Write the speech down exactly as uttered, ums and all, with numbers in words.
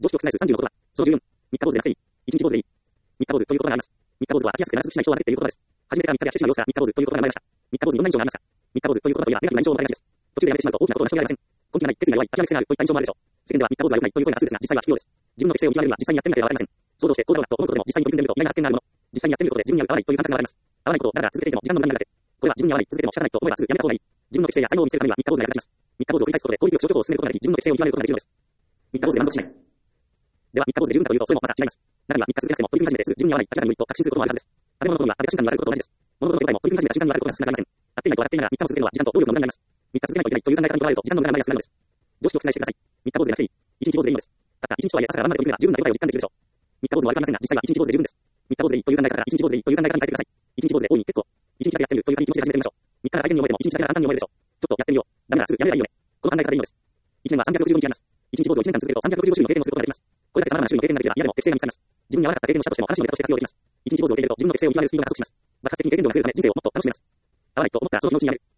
常識を覆すさんじゅうの言葉。そのじゅうよん。三日坊主でなくていい。一日坊主でいい。三日坊主という言葉があります。三日坊主は飽きやすくならずしない人を当てている言葉です。初めてから三日で飽きてしまう様子から三日坊主という言葉が生まれました。三日坊主にどんな印象がありますか。三日坊主という言葉といえばネガティブな印象を持たれがちです。途中でやめてしまうと大きなことを成し遂げられません。根気がない、決意が弱い、諦め癖があるといった印象もあるでしょう。世間では三日坊主は良くないという声が多数ですが、実際は必要です。自分の適性を見極めるには実際にやってみなければわかりません。想像してこうだろうなと思うことでも実際に取り組んでみると意外な発見があるもの。実際にやってみることで自分に合う合わないという感覚があります。合わないことをだらだら続けていても時間の無駄になるだけ。これは自分に合わない、続けても仕方ないと思えばすぐやめた方がいい。自分の適性や才能を見つけるためには三日坊主が役立ちます。三日坊主を繰り返すことで効率よく症状を進めることができ、自分の適性を見極めることができるのです。三日坊主で満足しない。では、三日坊主で十分かというと、それもまた違います。中には三日続けなくても取り組み始めてすぐ自分に合わない、諦める無理と確信することもあるはずです。食べ物のことには食べた瞬間に笑うことと同じです。物事の答えも取り組み始めた瞬間に笑うことが少なくありません。合っていないと笑っていながら三日も続けるのは時間と労力の無駄になります。三日続けないといけないという考え方にとられると時間の無駄になりやすくなるのです。常識を覆してください。三日坊主でなくていい。一日坊主でいいのです。たった一日とはいえ朝から晩まで取り組めば十分な手応えを実感できるでしょう。三日坊主も悪くありませんが、実際は一日坊主で十分です。三日坊主でいいという考え方から一日坊主でいいという考え方に変えてください。一日坊主で大いに結構。一日だけやってみるという感じ気持ちで始めてみましょう。三日が大変に思えても一日だけが簡単に思えるでしょう。ちょっとやってみよう。ダメならすぐやめればいいよね。この考え方でいいのです。一年はさんびゃくろくじゅうごにちあります。一日坊主を一年間続けるとさんびゃくろくじゅう種類の経験をすることができます。これだけ様々な種類の経験ができれば嫌でも適性が見つかります。自分に合わなかった経験をしたとしても話のネタとして活用できます。一日坊主を受け入れると自分の適性を見極めるスピードが加速します。爆発的に経験度が増えるため人生をもっと楽しめます。合わないと思ったらその気持ちになる。